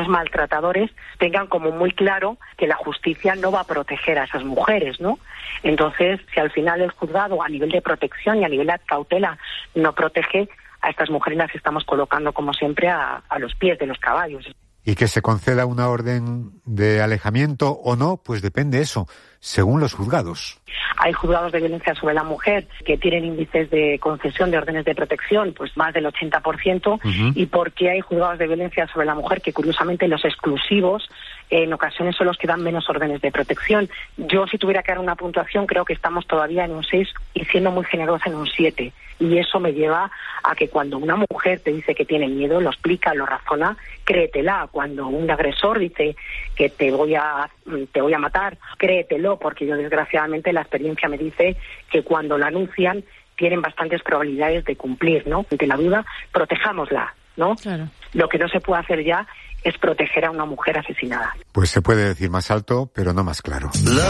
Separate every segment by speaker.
Speaker 1: esos maltratadores tengan como muy claro que la justicia no va a proteger a esas mujeres, ¿no? Entonces, si al final el juzgado, a nivel de protección y a nivel de cautela, no protege, a estas mujeres las estamos colocando, como siempre, a los pies de los caballos.
Speaker 2: Y que se conceda una orden de alejamiento o no, pues depende eso, según los juzgados.
Speaker 1: Hay juzgados de violencia sobre la mujer que tienen índices de concesión de órdenes de protección, pues más del 80%, y porque hay juzgados de violencia sobre la mujer que, curiosamente, los exclusivos en ocasiones son los que dan menos órdenes de protección. Yo, si tuviera que dar una puntuación, creo que estamos todavía en un 6 y siendo muy generosa en un 7. Y eso me lleva a que cuando una mujer te dice que tiene miedo, lo explica, lo razona, créetela. Cuando un agresor dice que te voy a matar, créetelo, porque yo, desgraciadamente, la experiencia me dice que cuando lo anuncian tienen bastantes probabilidades de cumplir, ¿no? Ante la duda, protejámosla, ¿no? Claro. Lo que no se puede hacer ya es proteger a una mujer asesinada.
Speaker 2: Pues se puede decir más alto, pero no más claro.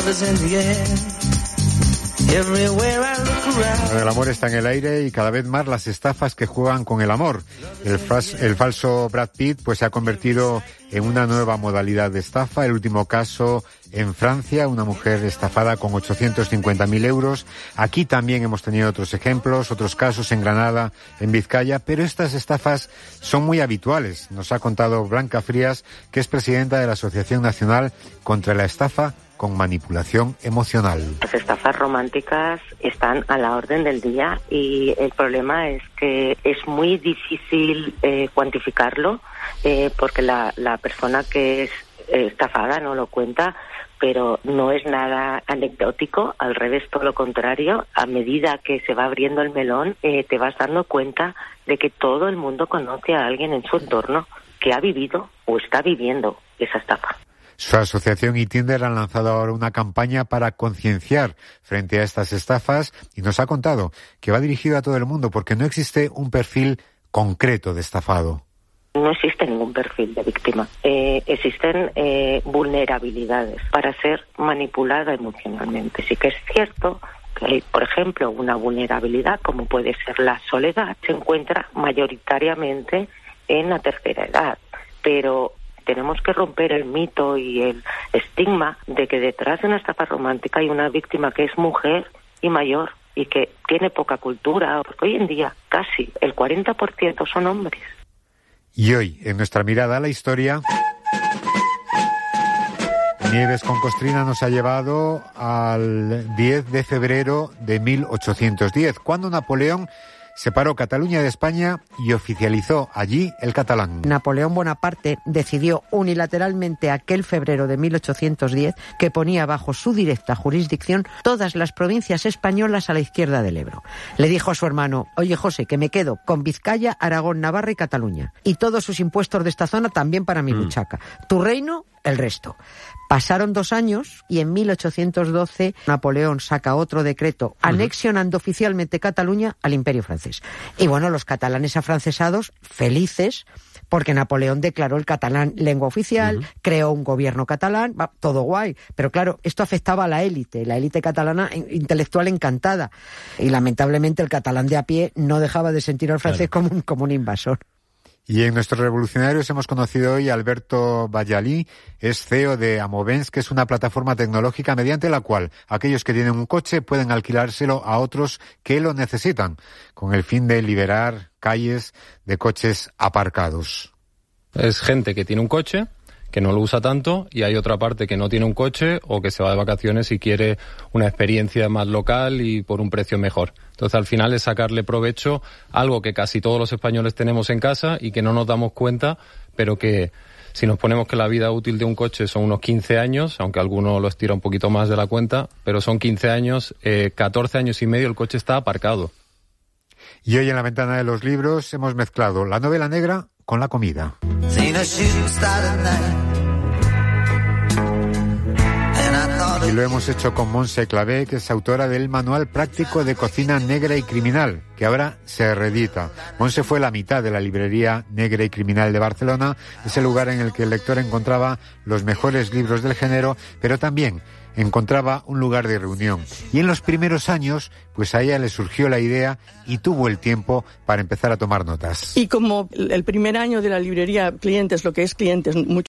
Speaker 2: El amor está en el aire y cada vez más las estafas que juegan con el amor. El falso Brad Pitt pues se ha convertido en una nueva modalidad de estafa. El último caso en Francia, una mujer estafada con 850.000 euros. Aquí también hemos tenido otros ejemplos, otros casos en Granada, en Vizcaya, pero estas estafas son muy habituales. Nos ha contado Blanca Frías, que es presidenta de la Asociación Nacional contra la Estafa con Manipulación Emocional.
Speaker 3: Las estafas románticas están a la orden del día y el problema es que es muy difícil cuantificarlo porque la persona que es estafada no lo cuenta, pero no es nada anecdótico, al revés, todo lo contrario. A medida que se va abriendo el melón, te vas dando cuenta de que todo el mundo conoce a alguien en su entorno que ha vivido o está viviendo esa estafa.
Speaker 2: Su asociación y Tinder han lanzado ahora una campaña para concienciar frente a estas estafas y nos ha contado que va dirigido a todo el mundo porque no existe un perfil concreto de estafado.
Speaker 3: No existe ningún perfil de víctima. Existen vulnerabilidades para ser manipulada emocionalmente. Sí que es cierto que hay, por ejemplo, una vulnerabilidad como puede ser la soledad, se encuentra mayoritariamente en la tercera edad, pero tenemos que romper el mito y el estigma de que detrás de una estafa romántica hay una víctima que es mujer y mayor y que tiene poca cultura, porque hoy en día casi el 40% son hombres.
Speaker 2: Y hoy, en nuestra mirada a la historia, Nieves con Costrina nos ha llevado al 10 de febrero de 1810, cuando Napoleón separó Cataluña de España y oficializó allí el catalán.
Speaker 4: Napoleón Bonaparte decidió unilateralmente aquel febrero de 1810 que ponía bajo su directa jurisdicción todas las provincias españolas a la izquierda del Ebro. Le dijo a su hermano: oye, José, que me quedo con Vizcaya, Aragón, Navarra y Cataluña. Y todos sus impuestos de esta zona también para mi buchaca. Tu reino, el resto. Pasaron 2 años y en 1812 Napoleón saca otro decreto anexionando oficialmente Cataluña al Imperio francés. Y bueno, los catalanes afrancesados, felices, porque Napoleón declaró el catalán lengua oficial, creó un gobierno catalán, todo guay. Pero claro, esto afectaba a la élite catalana intelectual encantada. Y lamentablemente el catalán de a pie no dejaba de sentir al francés como un invasor.
Speaker 2: Y en nuestros revolucionarios hemos conocido hoy a Alberto Vallalí, es CEO de Amovens, que es una plataforma tecnológica mediante la cual aquellos que tienen un coche pueden alquilárselo a otros que lo necesitan, con el fin de liberar calles de coches aparcados.
Speaker 5: Es gente que tiene un coche, que no lo usa tanto, y hay otra parte que no tiene un coche o que se va de vacaciones y quiere una experiencia más local y por un precio mejor. Entonces, al final es sacarle provecho a algo que casi todos los españoles tenemos en casa y que no nos damos cuenta, pero que si nos ponemos que la vida útil de un coche son unos 15 años, aunque alguno lo estira un poquito más de la cuenta, pero son 15 años, 14 años y medio el coche está aparcado.
Speaker 2: Y hoy en la ventana de los libros hemos mezclado la novela negra con la comida. Y lo hemos hecho con Montse Clavé, que es autora del Manual Práctico de Cocina Negra y Criminal, que ahora se reedita. Montse fue la mitad de la librería Negra y Criminal de Barcelona, ese lugar en el que el lector encontraba los mejores libros del género, pero también encontraba un lugar de reunión. Y en los primeros años, pues a ella le surgió la idea y tuvo el tiempo para empezar a tomar notas.
Speaker 6: Y como el primer año de la librería Clientes, lo que es Clientes,